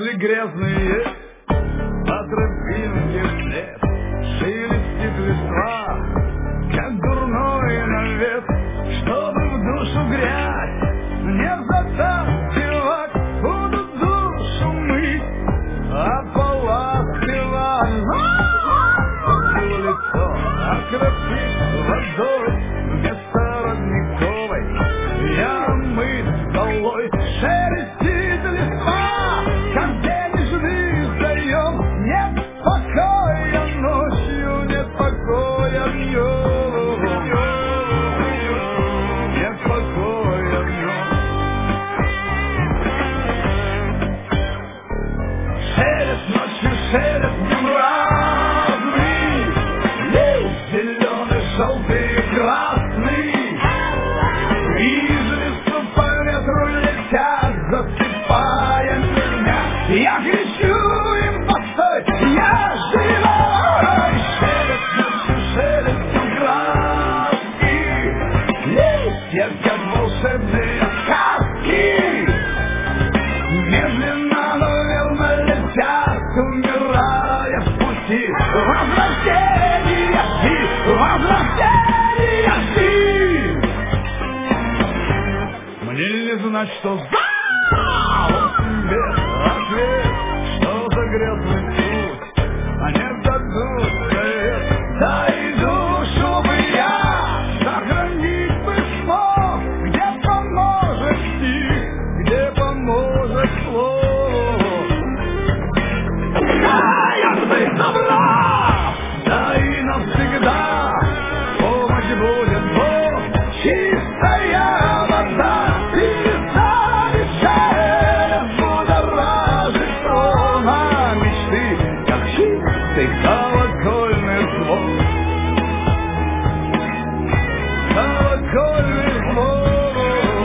мысли грязные, по тропинке след, шелестит листва, как дурной навет, чтобы в душу грязь не затаскивать, буду душу мыть, а поласкивать лицо, окропить водой вместо родниковой. Я мыть долой, шелестит листва, как денежный заем. Нет покоя ночью, нет покоя днем, нет покоя днем. Шелест ночью, шелест днем разный, зеленый, желтый, красный. Из лесу по ветру летят, засыпая меня. Я кричу им: постой, я живой! Шелест ночью, шелест днем краски, листья, как волшебные сказки. Медленно, но верно летят, умирая в пути. Возвращение ты, возвращение ты. Мне не знать, что за тебе ответ, что за грязный путь, они дадут совет. Дай душу бы я сохранить бы смог, где поможет стих, где поможет слово. Я ты добра, да и навсегда помощь будет Бог, чистая вода. Перестали шелест будоражить строна мечты, как чистый колокольный звон. Колокольный звон.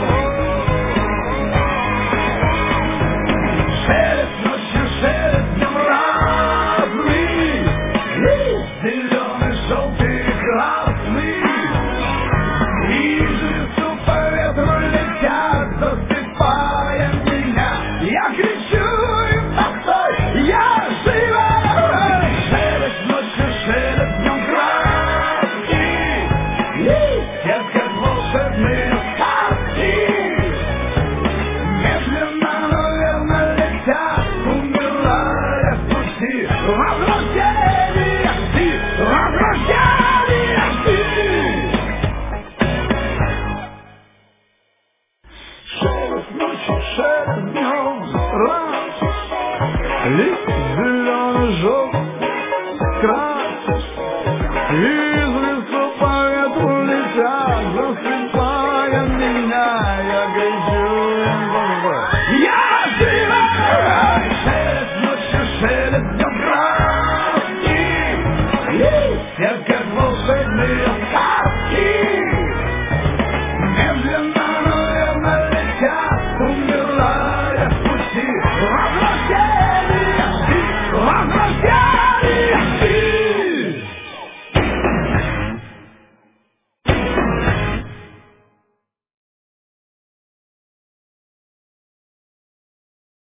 Шелест ночью, шелест днем разный, зеленый, желтый, красный. Из лесу по ветру летят, засыпая меня. Я кричу им: постой, я живой! Шелест ночью, шелест днем краски, листья, как волшебные сказки. Медленно, но верно летят, умирая в пути. Возвращение ты, возвращение ты. Шелест ночью, шелест днем раз, лист зеленый, желтый, красный. Из лесу по ветру летят, засыпая меня. Я